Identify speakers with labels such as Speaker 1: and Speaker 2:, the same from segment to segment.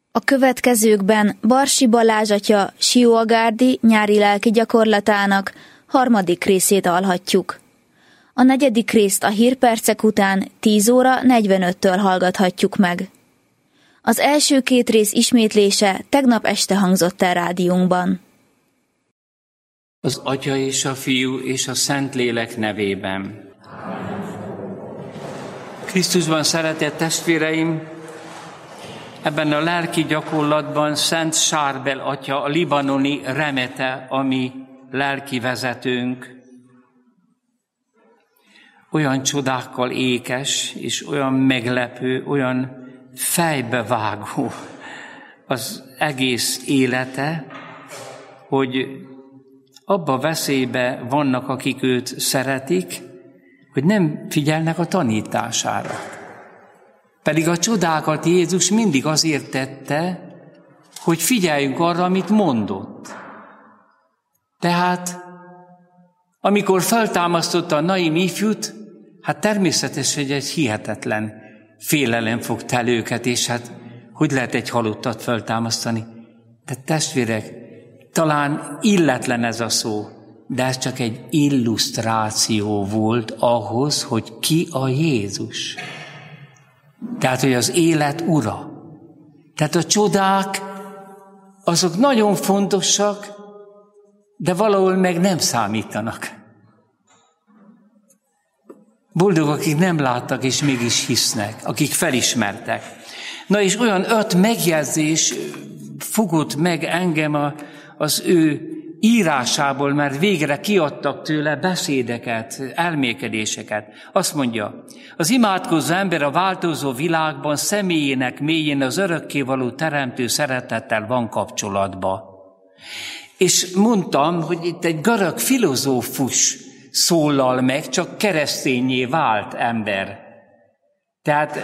Speaker 1: A következőkben Barsi Balázs atya Sióagárdi nyári lelki gyakorlatának 3. részét hallhatjuk. A 4. részt a hírpercek után 10 óra 45-től hallgathatjuk meg. Az első 2 rész ismétlése tegnap este hangzott el rádiónkban.
Speaker 2: Az Atya és a Fiú és a Szentlélek nevében. Krisztusban szeretett testvéreim, ebben a lelki gyakorlatban Szent Sárbel atya, a libanoni remete, a mi lelki vezetőnk, olyan csodákkal ékes, és olyan meglepő, olyan fejbevágó az egész élete, hogy abba veszélybe vannak, akik őt szeretik, hogy nem figyelnek a tanítására. Pedig a csodákat Jézus mindig azért tette, hogy figyeljünk arra, amit mondott. Tehát, amikor feltámasztotta a Naim ifjút, hát természetesen, hogy egy hihetetlen félelem fogta el őket, és hát hogy lehet egy halottat feltámasztani? De testvérek, talán illetlen ez a szó, de ez csak egy illusztráció volt ahhoz, hogy ki a Jézus. Tehát, hogy az élet ura. Tehát a csodák, azok nagyon fontosak, de valahol meg nem számítanak. Boldog, akik nem láttak, és mégis hisznek, akik felismertek. Na és olyan 5 megjegyzés fogott meg engem az ő írásából, mert végre kiadtak tőle beszédeket, elmélkedéseket. Azt mondja, az imádkozó ember a változó világban személyének mélyén az örökkévaló teremtő szeretettel van kapcsolatban. És mondtam, hogy itt egy görög filozófus szólal meg, csak keresztényé vált ember. Tehát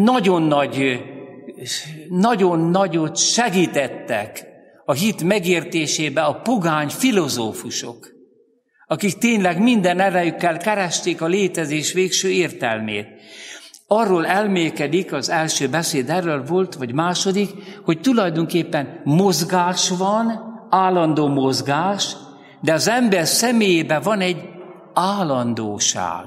Speaker 2: nagyon nagyot segítettek a hit megértésébe a pogány filozófusok, akik tényleg minden erejükkel keresték a létezés végső értelmét. Arról elmélkedik, az első beszéd erről volt, vagy második, hogy tulajdonképpen mozgás van, állandó mozgás, de az ember személyében van egy állandóság.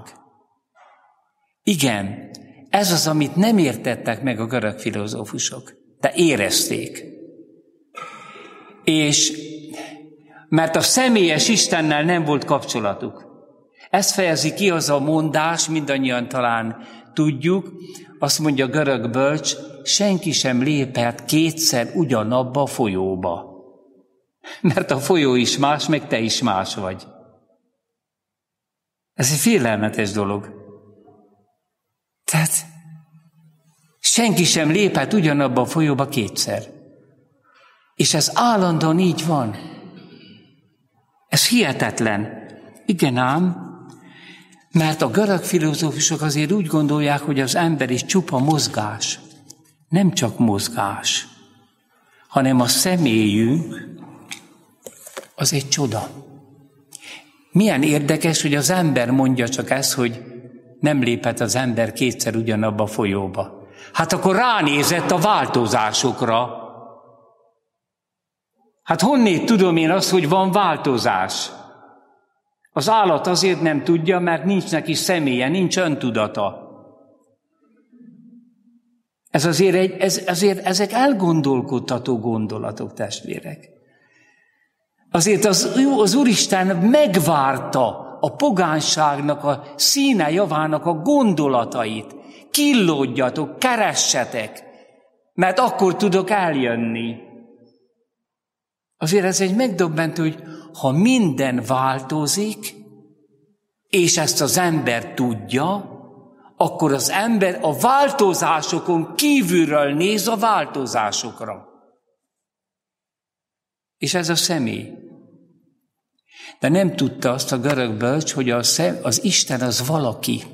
Speaker 2: Igen, ez az, amit nem értettek meg a görög filozófusok, de érezték. És mert a személyes Istennel nem volt kapcsolatuk. Ezt fejezi ki az a mondás, mindannyian talán tudjuk, azt mondja a görög bölcs, senki sem lépett 2-szer ugyanabba a folyóba. Mert a folyó is más, meg te is más vagy. Ez egy félelmetes dolog. Tehát senki sem lépett ugyanabba a folyóba 2-szer. És ez állandóan így van. Ez hihetetlen. Igen ám, mert a görög filozófusok azért úgy gondolják, hogy az ember is csupa mozgás. Nem csak mozgás, hanem a személyünk az egy csoda. Milyen érdekes, hogy az ember mondja csak ezt, hogy nem lépett az ember 2-szer ugyanabba a folyóba. Hát akkor ránézett a változásokra. Hát honnét tudom én azt, hogy van változás? Az állat azért nem tudja, mert nincs neki személye, nincs öntudata. Ezek elgondolkodtató gondolatok, testvérek. Azért az Úristen megvárta a pogányságnak, a színe javának a gondolatait. Killódjatok, keressetek, mert akkor tudok eljönni. Azért ez egy megdöbbentő, hogy ha minden változik, és ezt az ember tudja, akkor az ember a változásokon kívülről néz a változásokra. És ez a személy. De nem tudta azt a görög bölcs, hogy az Isten az valaki,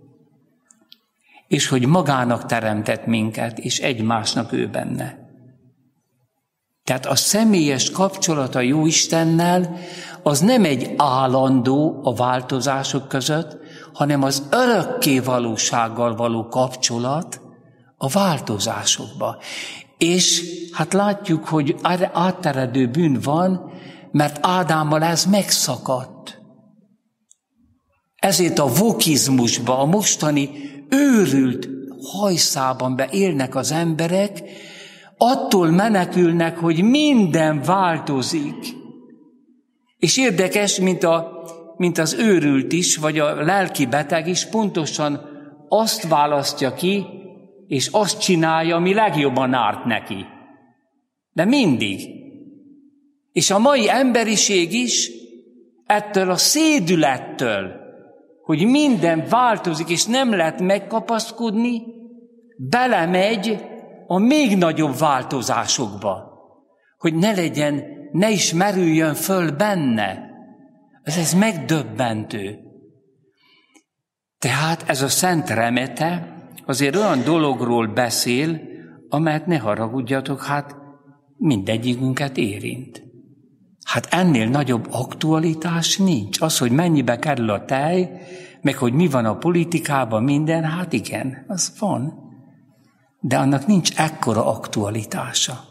Speaker 2: és hogy magának teremtett minket, és egymásnak ő benne. Tehát a személyes kapcsolat a jó Istennel az nem egy állandó a változások között, hanem az örökké valósággal való kapcsolat a változásokba. És hát látjuk, hogy átteredő bűn van, mert Ádámmal ez megszakadt. Ezért a vokizmusba, a mostani őrült hajszában élnek az emberek, attól menekülnek, hogy minden változik. És érdekes, mint az őrült is, vagy a lelki beteg is pontosan azt választja ki, és azt csinálja, ami legjobban árt neki. De mindig. És a mai emberiség is ettől a szédülettől, hogy minden változik, és nem lehet megkapaszkodni, belemegy a még nagyobb változásokba, hogy ne is merüljön föl benne. Ez megdöbbentő. Tehát ez a Szent Remete azért olyan dologról beszél, amelyet ne haragudjatok, hát mindegyikünket érint. Hát ennél nagyobb aktualitás nincs. Az, hogy mennyibe kerül a tej, meg hogy mi van a politikában, minden, hát igen, az van. De annak nincs ekkora aktualitása.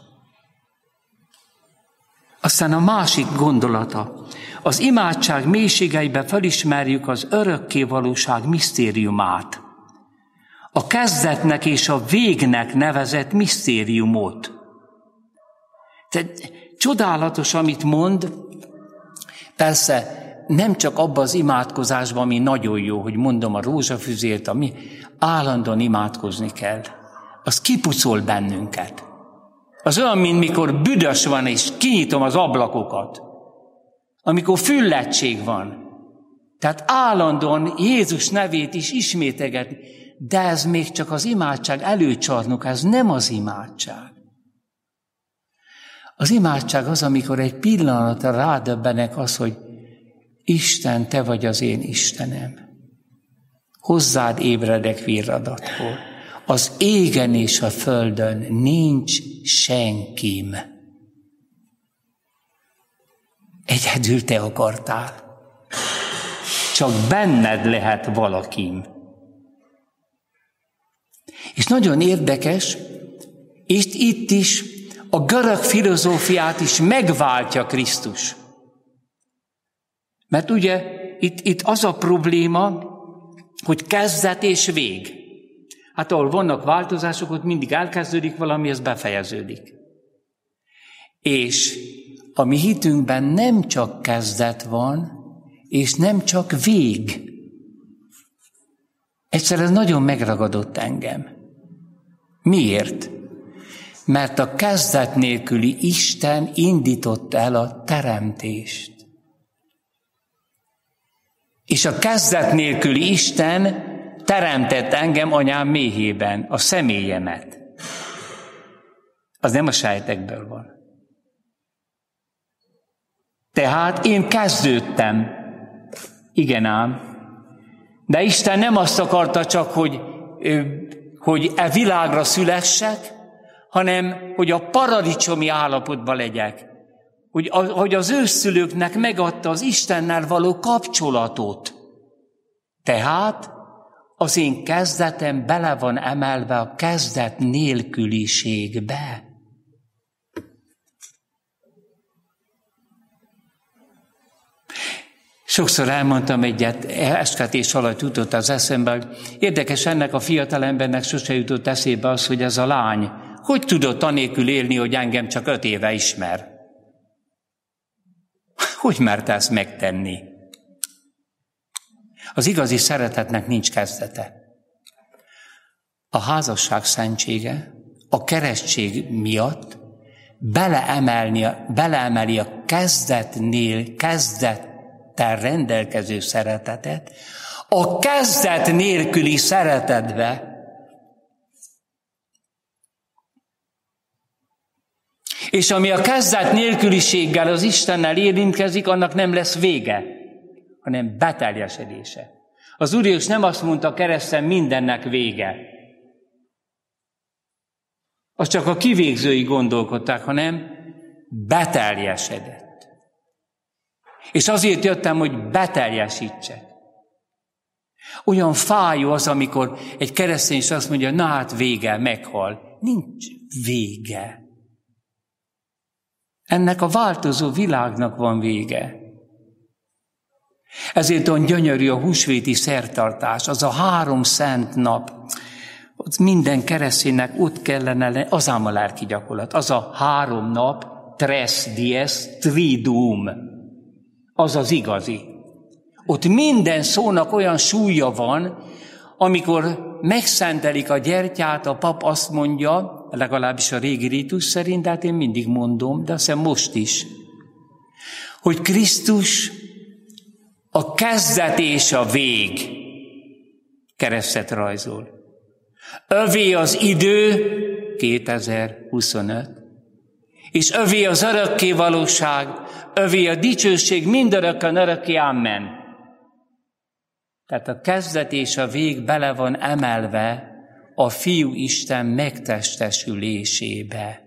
Speaker 2: Aztán a másik gondolata. Az imádság mélységeiben felismerjük az örökkévalóság misztériumát. A kezdetnek és a végnek nevezett misztériumot. Tehát csodálatos, amit mond, persze nem csak abban az imádkozásban, ami nagyon jó, hogy mondom a rózsafüzért, ami állandóan imádkozni kell. Az kipucol bennünket. Az olyan, mint mikor büdös van, és kinyitom az ablakokat. Amikor füllettség van. Tehát állandóan Jézus nevét is ismételgetni. De ez még csak az imádság előcsarnok, ez nem az imádság. Az imádság az, amikor egy pillanatra rádöbbenek az, hogy Isten, te vagy az én Istenem. Hozzád ébredek virradatból. Az égen és a földön nincs senkim. Egyedül te akartál. Csak benned lehet valakim. És nagyon érdekes, és itt is a görög filozófiát is megváltja Krisztus. Mert ugye itt az a probléma, hogy kezdet és vég. Hát ahol vannak változások, ott mindig elkezdődik valami, ez befejeződik. És a mi hitünkben nem csak kezdet van, és nem csak vég. Egyszer ez nagyon megragadott engem. Miért? Mert a kezdet nélküli Isten indította el a teremtést. És a kezdet nélküli Isten teremtett engem anyám méhében, a személyemet. Az nem a sejtekből van. Tehát én kezdődtem. Igen ám. De Isten nem azt akarta csak, hogy e világra szülessek, hanem hogy a paradicsomi állapotban legyek. Hogy az ősszülőknek megadta az Istennel való kapcsolatot. Tehát az én kezdetem bele van emelve a kezdet nélküliségbe. Sokszor elmondtam egyet, esketés alatt jutott az eszembe. Érdekes, ennek a fiatalembernek sose jutott eszébe az, hogy ez a lány hogy tudott anélkül élni, hogy engem csak 5 éve ismer. Hogy merte ezt megtenni? Az igazi szeretetnek nincs kezdete. A házasság szentsége a keresztség miatt beleemeli a kezdettel rendelkező szeretetet a kezdet nélküli szeretetbe. És ami a kezdet nélküliséggel az Istennel érintkezik, annak nem lesz vége, hanem beteljesedése. Az Úr Jézus nem azt mondta a kereszten, mindennek vége. Az csak a kivégzői gondolkodták, hanem beteljesedett. És azért jöttem, hogy beteljesítsek. Olyan fájó az, amikor egy keresztény is azt mondja, na hát vége, meghal. nincs vége. Ennek a változó világnak van vége. Ezért olyan gyönyörű a húsvéti szertartás, az a 3 szent nap. Ott minden kereszténynek ott kellene, az ám a lelki gyakorlat. Az a 3 nap, 3 dies triduum, az az igazi. Ott minden szónak olyan súlya van, amikor megszentelik a gyertyát, a pap azt mondja, legalábbis a régi rítus szerint, hát én mindig mondom, de azt hiszem most is, hogy Krisztus a kezdet és a vég keresztet rajzol. Övé az idő, 2025, és övé az örökké valóság, övé a dicsőség mindörökkön örökké, amen. Tehát a kezdet és a vég bele van emelve a Fiú Isten megtestesülésébe.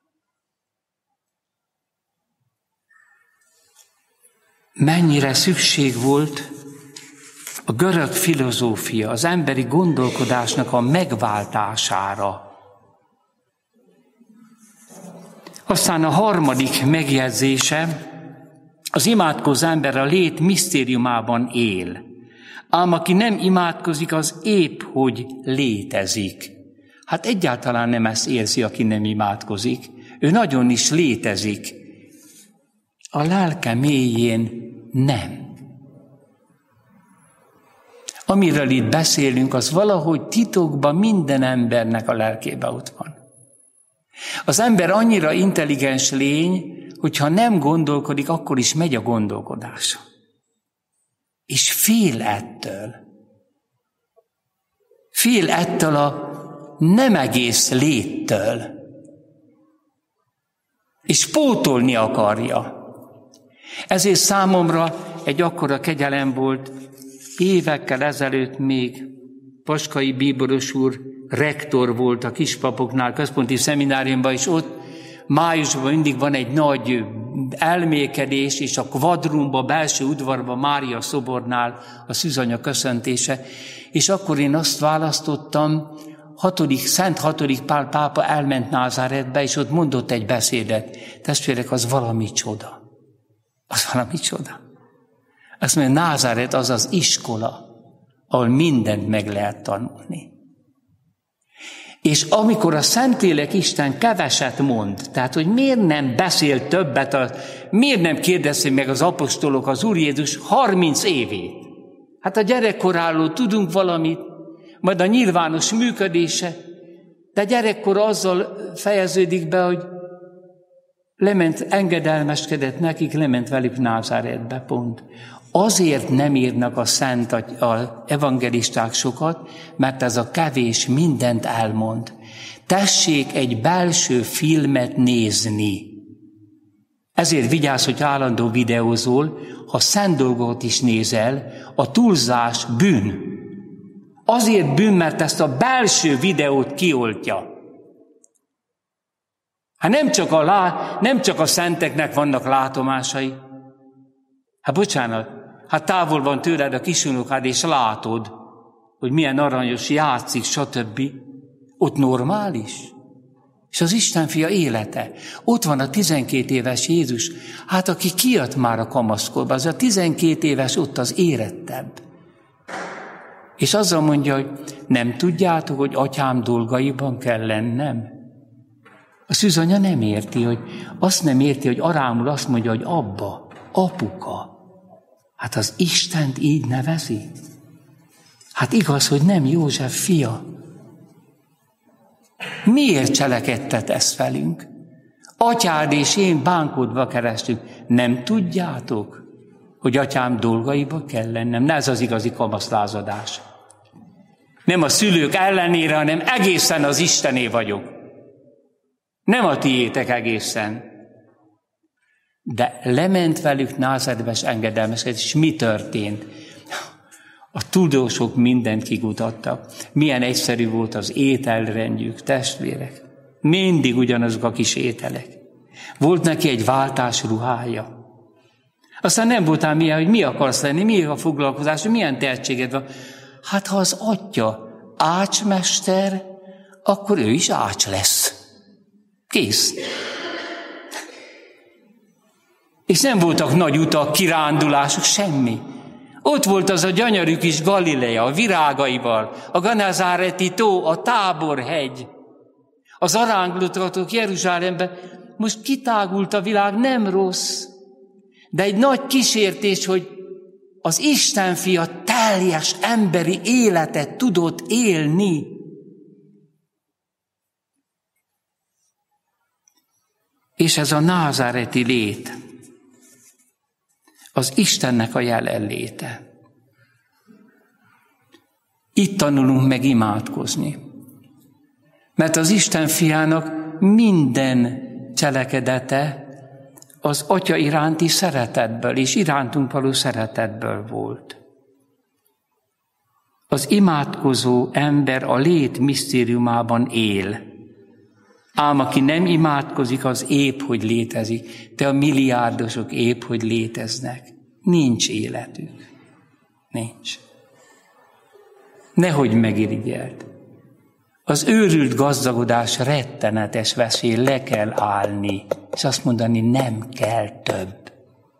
Speaker 2: Mennyire szükség volt a görög filozófia, az emberi gondolkodásnak a megváltására. Aztán a harmadik megjegyzése, az imádkozó ember a lét misztériumában él. Ám aki nem imádkozik, az épp hogy létezik. Hát egyáltalán nem ezt érzi, aki nem imádkozik. Ő nagyon is létezik. A lelke mélyén nem. Amiről itt beszélünk, az valahogy titokban minden embernek a lelkében ott van. Az ember annyira intelligens lény, hogyha nem gondolkodik, akkor is megy a gondolkodása. És fél ettől. Fél ettől a nem egész léttől. És pótolni akarja. Ezért számomra egy akkora kegyelem volt, évekkel ezelőtt még Paskai Bíboros úr rektor volt a kispapoknál, központi szemináriumban, és ott májusban mindig van egy nagy elmélkedés, és a kvadrumba, belső udvarban, Mária szobornál a szűzanya köszöntése, és akkor én azt választottam, Szent 6. Pál pápa elment Názáretbe, és ott mondott egy beszédet. Testvérek, az valami csoda. Az valami csoda. Azt mondja, Názáret az az iskola, ahol mindent meg lehet tanulni. És amikor a Szentlélek Isten keveset mond, tehát, hogy miért nem beszél többet, miért nem kérdezi meg az apostolok az Úr Jézus 30 évét? Hát a gyerekkoráról tudunk valamit, majd a nyilvános működése, de gyerekkor azzal fejeződik be, hogy lement, engedelmeskedett nekik, lement velük Názáretbe, pont. Azért nem írnak a evangelisták sokat, mert ez a kevés mindent elmond. Tessék egy belső filmet nézni. Ezért vigyázz, hogy állandó videózol, ha szent dolgot is nézel, a túlzás bűn. Azért bűn, mert ezt a belső videót kioltja. Hát nem csak a szenteknek vannak látomásai. Hát bocsánat, hát távol van tőled a kisunokád, és látod, hogy milyen aranyos játszik, stb. Ott normális. És az Isten fia élete. Ott van a 12 éves Jézus, hát aki kijött már a kamaszkorba, az a 12 éves ott az érettebb. És azzal mondja, hogy nem tudjátok, hogy atyám dolgaiban kell lennem? A szűzanya nem érti, hogy arámul azt mondja, hogy abba, apuka. Hát az Istent így nevezi? Hát igaz, hogy nem József fia. Miért cselekedtet ezt velünk? Atyád és én bánkodva kerestük. Nem tudjátok, hogy atyám dolgaiba kell lennem? Ne ez az igazi kamaszlázadás. Nem a szülők ellenére, hanem egészen az Istené vagyok. Nem a tiétek egészen. De lement velük Názáretbe, és engedelmeskedett, és mi történt? A tudósok mindent kikutattak. Milyen egyszerű volt az ételrendjük, testvérek. Mindig ugyanazok a kis ételek. Volt neki egy váltás ruhája. Aztán nem voltál milyen, hogy mi akarsz lenni, mi a foglalkozás, milyen tehetséged van. Hát ha az atya ácsmester, akkor ő is ács lesz. Kész. És nem voltak nagy utak, kirándulások, semmi. Ott volt az a gyönyörű kis Galilea, a virágaival, a Genezáreti tó, a Táborhegy, az aránglotatok Jeruzsálembe. Most kitágult a világ, nem rossz, de egy nagy kísértés, hogy az Isten fia teljes emberi életet tudott élni. És ez a názáreti lét, az Istennek a jelenléte. Itt tanulunk meg imádkozni. Mert az Isten fiának minden cselekedete az Atya iránti szeretetből és irántunk való szeretetből volt. Az imádkozó ember a lét misztériumában él. Ám aki nem imádkozik, az épp, hogy létezik. De a milliárdosok épp, hogy léteznek. Nincs életük. Nincs. Nehogy megirigyeld. Az őrült gazdagodás rettenetes veszély, le kell állni, és azt mondani, nem kell több.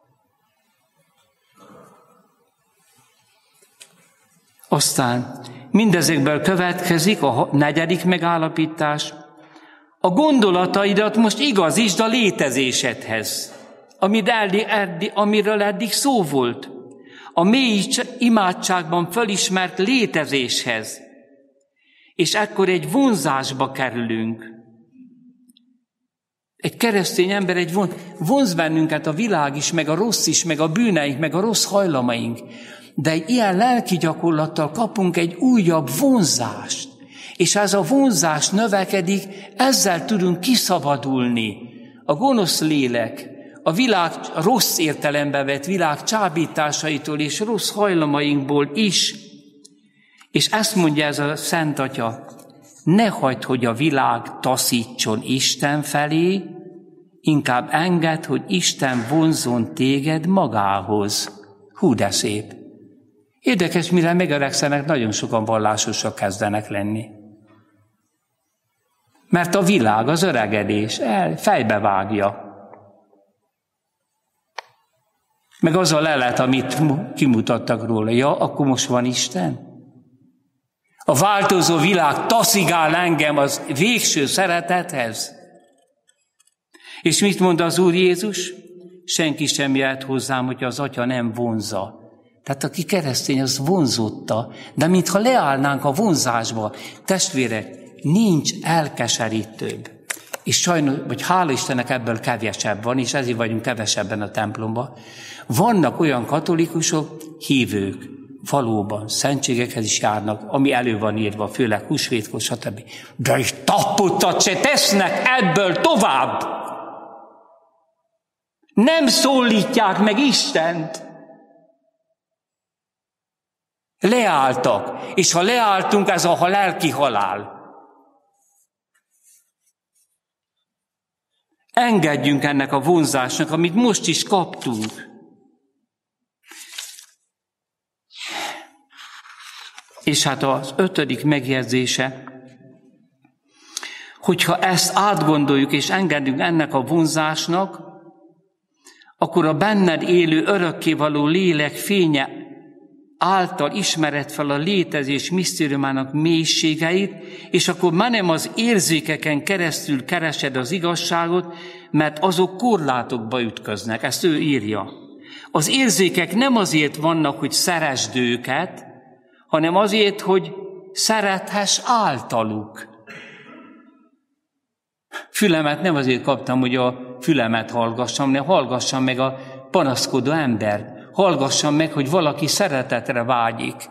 Speaker 2: Aztán mindezekből következik a 4. megállapítás. A gondolataidat most igazítsd a létezésedhez, amiről eddig szó volt. A mély imádságban fölismert létezéshez. És ekkor egy vonzásba kerülünk. Egy keresztény ember vonz bennünket a világ is, meg a rossz is, meg a bűneink, meg a rossz hajlamaink. De egy ilyen lelki gyakorlattal kapunk egy újabb vonzást. És ez a vonzás növekedik, ezzel tudunk kiszabadulni. A gonosz lélek, a világ rossz értelembe vett világ csábításaitól és rossz hajlamainkból is. És ezt mondja ez a Szent Atya, ne hagyd, hogy a világ taszítson Isten felé, inkább engedd, hogy Isten vonzzon téged magához. Hú, de szép! Érdekes, mire megöregszenek, nagyon sokan vallásosak kezdenek lenni. Mert a világ, az öregedés fejbevágja. Meg az a lelet, amit kimutattak róla. Ja, akkor most van Isten? A változó világ taszigál engem az végső szeretethez. És mit mond az Úr Jézus? Senki sem jöhet hozzám, hogyha az Atya nem vonzza. Tehát aki keresztény, az vonzotta, de mintha leállnánk a vonzásba. Testvérek, nincs elkeserítőbb. És sajnos, vagy hála Istennek ebből kevesebb van, és ezért vagyunk kevesebben a templomban. Vannak olyan katolikusok, hívők, valóban szentségekhez is járnak, ami elő van írva, főleg húsvétkor, stb. De egy tapottat se tesznek ebből tovább. Nem szólítják meg Istent. Leálltak, és ha leálltunk, ez a lelki halál. Engedjünk ennek a vonzásnak, amit most is kaptunk. És hát az 5. megjegyzése, hogyha ezt átgondoljuk és engedünk ennek a vonzásnak, akkor a benned élő örökkévaló lélek fénye által ismered fel a létezés misztériumának mélységeit, és akkor már nem az érzékeken keresztül keresed az igazságot, mert azok korlátokba ütköznek. Ezt ő írja. Az érzékek nem azért vannak, hogy szeresd őket, hanem azért, hogy szerethess általuk. Fülemet nem azért kaptam, hogy a fülemet hallgassam, hanem hallgassam meg a panaszkodó embert. Hallgassam meg, hogy valaki szeretetre vágyik.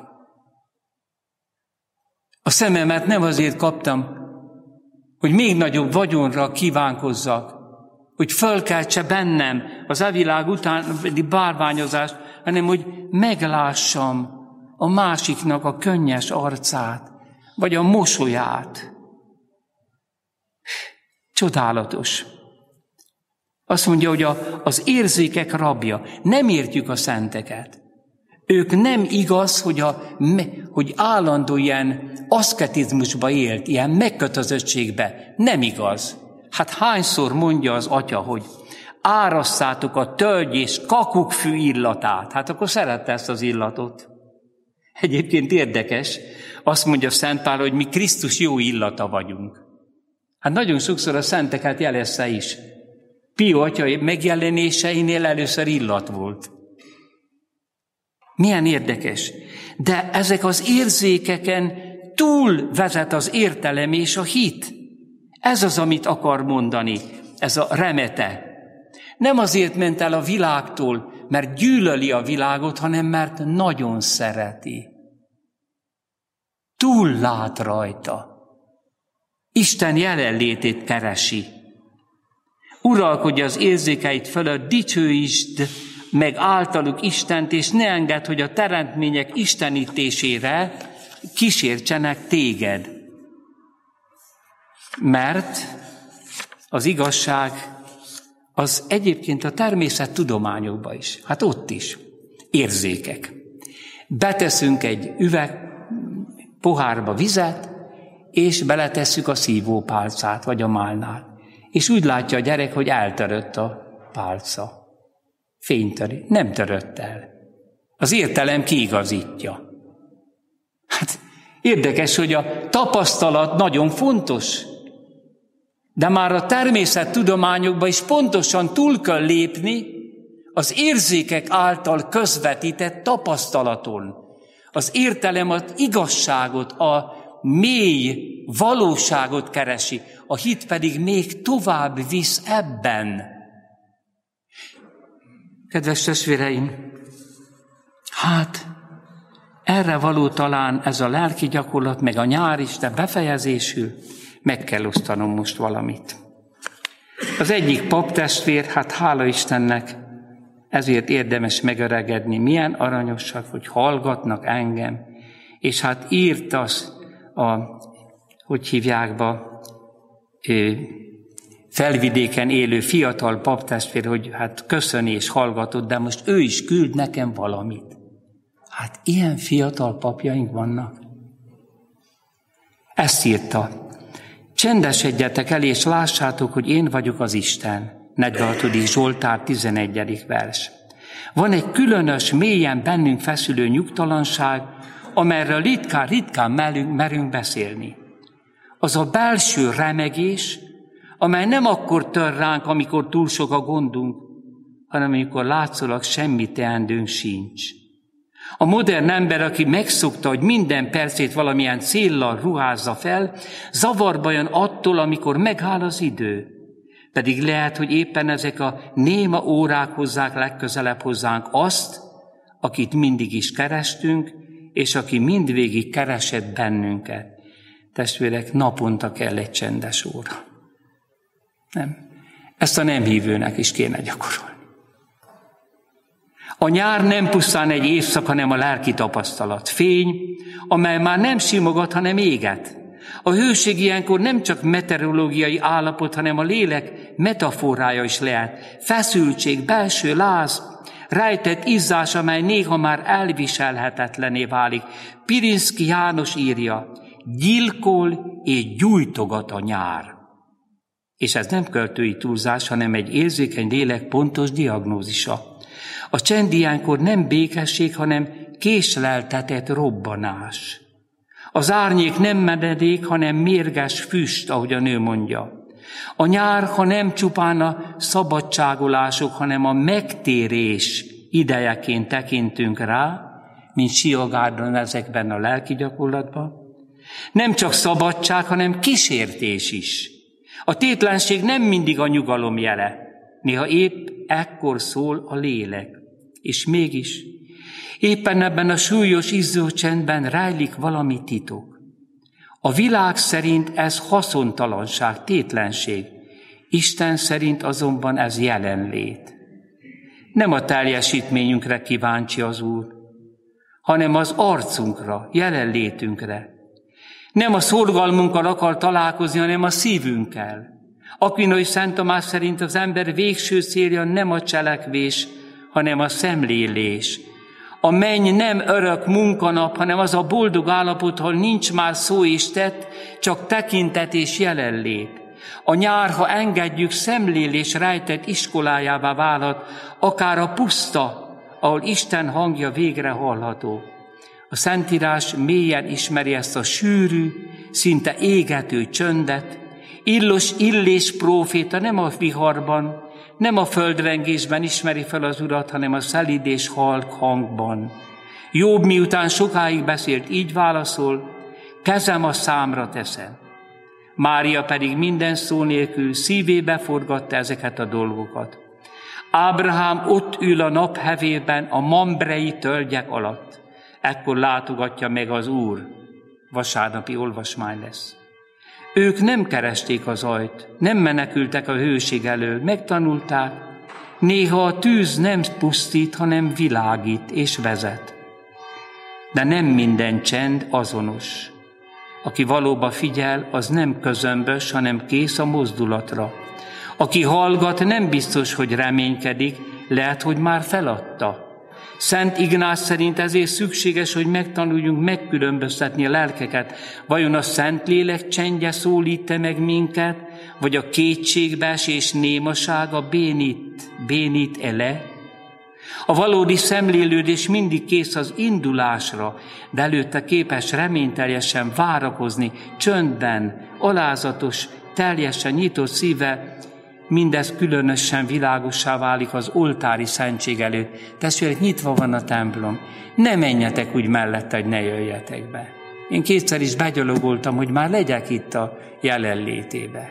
Speaker 2: A szememet nem azért kaptam, hogy még nagyobb vagyonra kívánkozzak, hogy fölkeltse bennem az világ utáni bárványozást, hanem hogy meglássam a másiknak a könnyes arcát, vagy a mosolyát. Csodálatos. Azt mondja, hogy az érzékek rabja. Nem értjük a szenteket. Ők nem igaz, hogy állandó ilyen aszketizmusba élt, ilyen megkötözöttségbe. Nem igaz. Hát hányszor mondja az atya, hogy árasszátok a tölgy és kakukkfű illatát. Hát akkor szerette ezt az illatot. Egyébként érdekes, azt mondja Szent Pál, hogy mi Krisztus jó illata vagyunk. Hát nagyon sokszor a szenteket jelezte is. Pio atya megjelenéseinél először illat volt. Milyen érdekes. De ezek az érzékeken túl vezet az értelem és a hit. Ez az, amit akar mondani, ez a remete. Nem azért ment el a világtól, mert gyűlöli a világot, hanem mert nagyon szereti. Túl lát rajta. Isten jelenlétét keresi. Uralkodj az érzékeit fölött, dicsőítsd meg általuk Istent, és ne engedd, hogy a teremtmények istenítésére kísértsenek téged. Mert az igazság az egyébként a természettudományokban is, hát ott is érzékek. Beteszünk egy üveg pohárba vizet, és beletesszük a szívópálcát, vagy a málnát. És úgy látja a gyerek, hogy eltörött a pálca. Fénytöri. Nem törött el. Az értelem kiigazítja. Hát érdekes, hogy a tapasztalat nagyon fontos. De már a természettudományokban is pontosan túl kell lépni az érzékek által közvetített tapasztalaton. Az értelem az igazságot, a mély valóságot keresi, a hit pedig még tovább visz ebben. Kedves testvéreim, hát erre való talán ez a lelki gyakorlat, meg a nyár is, de befejezésül meg kell osztanom most valamit. Az egyik paptestvér, hát hála Istennek, ezért érdemes megöregedni. Milyen aranyosak, hogy hallgatnak engem. És hát írt az hogy hívják Felvidéken élő fiatal paptestvér, hogy hát köszöni és hallgatott, de most ő is küld nekem valamit. Hát ilyen fiatal papjaink vannak. Ezt írta. Csendesedjetek el, és lássátok, hogy én vagyok az Isten. 46. Zsoltár 11. vers. Van egy különös, mélyen bennünk feszülő nyugtalanság, amelyről ritkán merünk beszélni. Az a belső remegés, amely nem akkor tör ránk, amikor túl sok a gondunk, hanem amikor látszólag semmi teendőnk sincs. A modern ember, aki megszokta, hogy minden percét valamilyen céllal ruházza fel, zavarba jön attól, amikor megáll az idő. Pedig lehet, hogy éppen ezek a néma órák hozzák legközelebb hozzánk azt, akit mindig is kerestünk, és aki mindvégig keresett bennünket. Testvérek, naponta kell egy csendes óra. Nem. Ezt a nem hívőnek is kéne gyakorolni. A nyár nem pusztán egy évszak, hanem a lelki tapasztalat. Fény, amely már nem simogat, hanem éget. A hőség ilyenkor nem csak meteorológiai állapot, hanem a lélek metaforája is lehet. Feszültség, belső láz, rejtett izzás, amely néha már elviselhetetlené válik. Pirinszky János írja, gyilkol és gyújtogat a nyár. És ez nem költői túlzás, hanem egy érzékeny lélek pontos diagnózisa. A csend ilyenkor nem békesség, hanem késleltetett robbanás. Az árnyék nem menedék, hanem mérges füst, ahogy a nő mondja. A nyár, ha nem csupán a szabadságolások, hanem a megtérés idejeként tekintünk rá, mint Siogárdon ezekben a lelki gyakorlatban. Nem csak szabadság, hanem kísértés is. A tétlenség nem mindig a nyugalom jele. Néha épp ekkor szól a lélek. És mégis éppen ebben a súlyos izzócsendben rejlik valami titok. A világ szerint ez haszontalanság, tétlenség. Isten szerint azonban ez jelenlét. Nem a teljesítményünkre kíváncsi az Úr, hanem az arcunkra, jelenlétünkre. Nem a szorgalmunkkal akar találkozni, hanem a szívünkkel. Aquinas Szent Tamás szerint az ember végső célja nem a cselekvés, hanem a szemlélés. A menny nem örök munkanap, hanem az a boldog állapot, ahol nincs már szó és tett, csak tekintet és jelenlét. A nyár, ha engedjük, szemlélés rejtett iskolájává válhat, akár a puszta, ahol Isten hangja végre hallható. A Szentírás mélyen ismeri ezt a sűrű, szinte égető csöndet. Illés próféta nem a viharban, nem a földrengésben ismeri fel az Urat, hanem a szelíd és halk hangban. Jobb miután sokáig beszélt, így válaszol, kezem a számra teszem. Mária pedig minden szó nélkül szívébe forgatta ezeket a dolgokat. Ábrahám ott ül a naphevében a mambrei tölgyek alatt. Ekkor látogatja meg az Úr. Vasárnapi olvasmány lesz. Ők nem keresték az ajt, nem menekültek a hőség elől, megtanulták. Néha a tűz nem pusztít, hanem világít és vezet. De nem minden csend azonos. Aki valóban figyel, az nem közömbös, hanem kész a mozdulatra. Aki hallgat, nem biztos, hogy reménykedik, lehet, hogy már feladta. Szent Ignác szerint ezért szükséges, hogy megtanuljunk megkülönböztetni a lelkeket. Vajon a Szentlélek csendje szólít-e meg minket, vagy a kétségbeesés némaság a bénít-e le? A valódi szemlélődés mindig kész az indulásra, de előtte képes reményteljesen várakozni, csöndben, alázatos, teljesen nyitott szíve. Mindez különösen világossá válik az oltári szentség előtt. Testvérek, nyitva van a templom. Ne menjetek úgy mellette, hogy ne jöjjetek be. Én kétszer is begyalogoltam, hogy már legyek itt a jelenlétébe.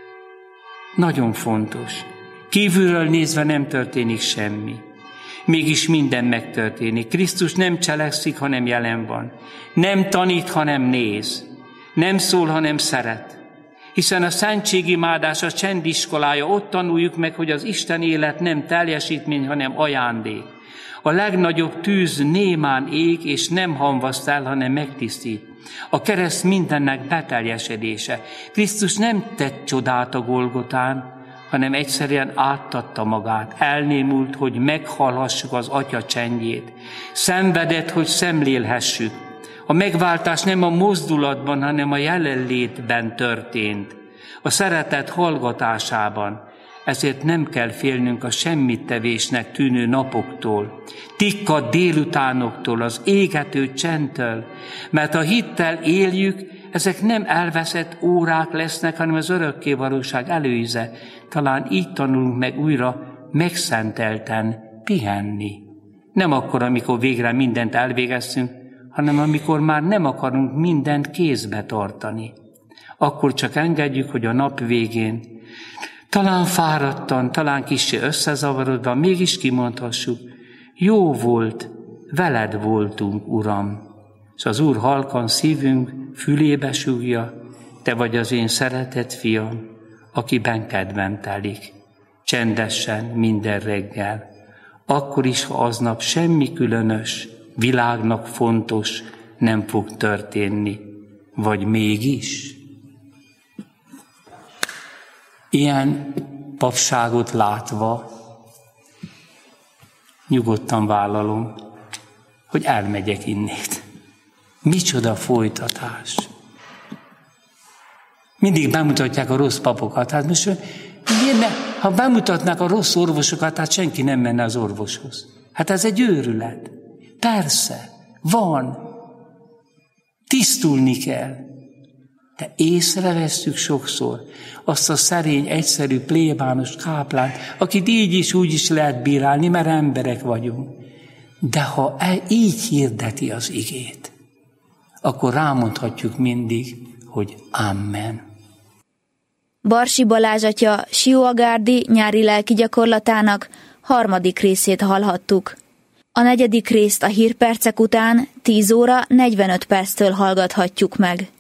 Speaker 2: Nagyon fontos. Kívülről nézve nem történik semmi. Mégis minden megtörténik. Krisztus nem cselekszik, hanem jelen van. Nem tanít, hanem néz. Nem szól, hanem szeret. Hiszen a szentségimádás a csendiskolája, ott tanuljuk meg, hogy az Isten élet nem teljesítmény, hanem ajándék. A legnagyobb tűz némán ég, és nem hamvaszt el, hanem megtisztít. A kereszt mindennek beteljesedése. Krisztus nem tett csodát a Golgotán, hanem egyszerűen átadta magát. Elnémult, hogy meghallhassuk az Atya csendjét. Szenvedett, hogy szemlélhessük. A megváltás nem a mozdulatban, hanem a jelenlétben történt, a szeretet hallgatásában. Ezért nem kell félnünk a semmittevésnek tűnő napoktól, tikkadt délutánoktól, az égető csendtől, mert a hittel éljük, ezek nem elveszett órák lesznek, hanem az örökkévalóság előíze. Talán így tanulunk meg újra megszentelten pihenni. Nem akkor, amikor végre mindent elvégeztünk, hanem amikor már nem akarunk mindent kézbe tartani. Akkor csak engedjük, hogy a nap végén, talán fáradtan, talán kissé összezavarodva, mégis kimondhassuk, jó volt, veled voltunk, Uram. És az Úr halkan szívünk fülébe súgja, te vagy az én szeretett fiam, akiben kedvem telik. Csendesen minden reggel, akkor is, ha aznap semmi különös, világnak fontos nem fog történni. Vagy mégis? Ilyen papságot látva nyugodtan vállalom, hogy elmegyek innét. Micsoda folytatás! Mindig bemutatják a rossz papokat. Hát most ha bemutatnák a rossz orvosokat, hát senki nem menne az orvoshoz. Hát ez egy őrület. Persze, van. Tisztulni kell. De észrevesszük sokszor azt a szerény, egyszerű, plébános káplánt, akit így is, úgy is lehet bírálni, mert emberek vagyunk. De ha így hirdeti az igét, akkor rámondhatjuk mindig, hogy Amen.
Speaker 1: Barsi Balázs atya Sióagárdi nyári lelki gyakorlatának 3. részét hallhattuk. A 4. részt a hírpercek után 10 óra 45 perctől hallgathatjuk meg.